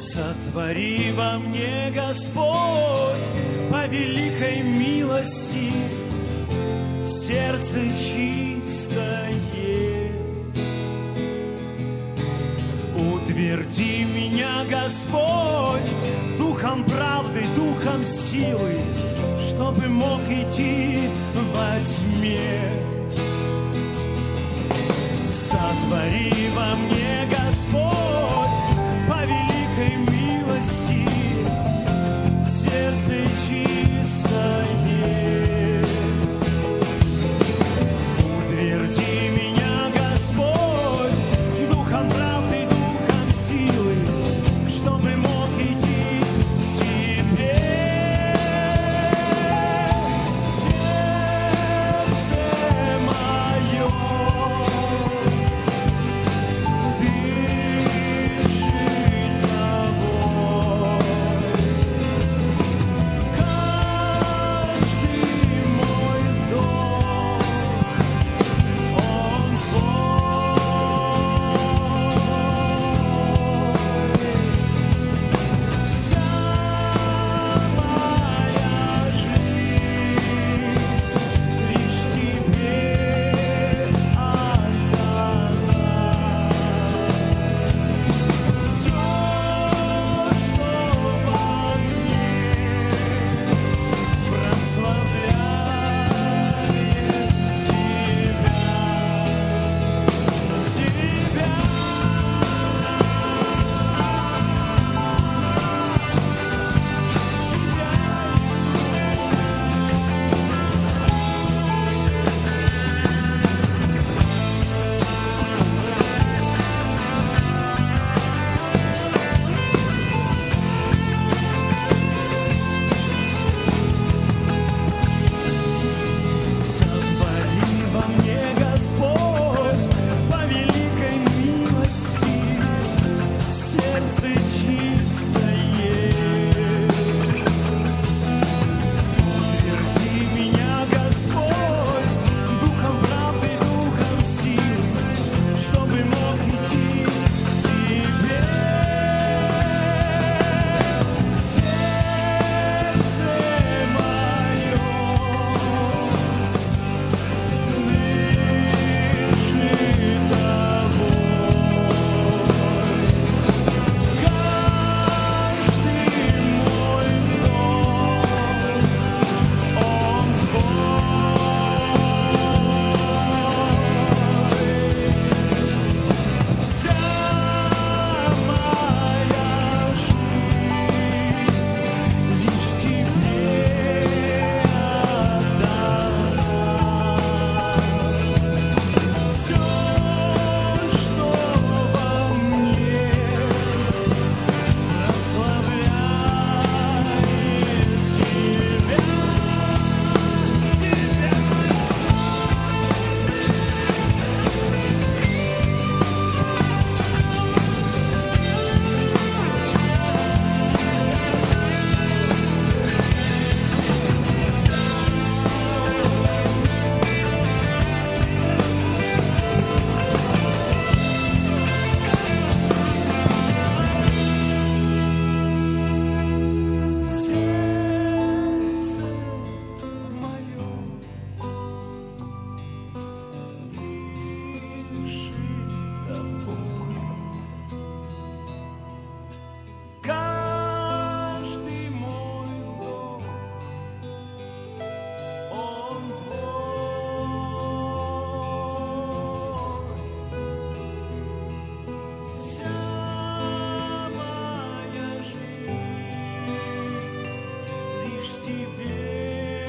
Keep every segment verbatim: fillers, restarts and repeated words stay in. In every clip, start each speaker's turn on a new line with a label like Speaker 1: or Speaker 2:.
Speaker 1: Сотвори во мне, Господь, по великой милости сердце чистое. Утверди меня, Господь, духом правды, духом силы, чтобы мог идти во тьме. Сотвори во мне, Господь, по великой милости сердце чистое. Утверди меня, Господь, духом правды, духом силы, чтобы мог идти к Тебе. Сердце мое дышит тобой. Каждый мой вдох, он твой. Вся моя жизнь лишь Тебе отдана. Все, что во мне, прославляет Тебя, Тебя. Сотвори во мне, Господь, по великой милости сердце чистое. Утверди меня, Господь, духом правды, духом силы, чтобы мог идти к Тебе. Сердце мое дышит тобой. Каждый мой вдох, он твой. Вся моя жизнь лишь Тебе отдана. Все, что во мне, прославляет Тебя, Тебя. Сердце мое дышит тобой. Каждый мой вдох, он твой. Вся моя жизнь лишь Тебе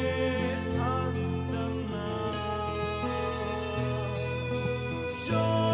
Speaker 1: отдана. Все,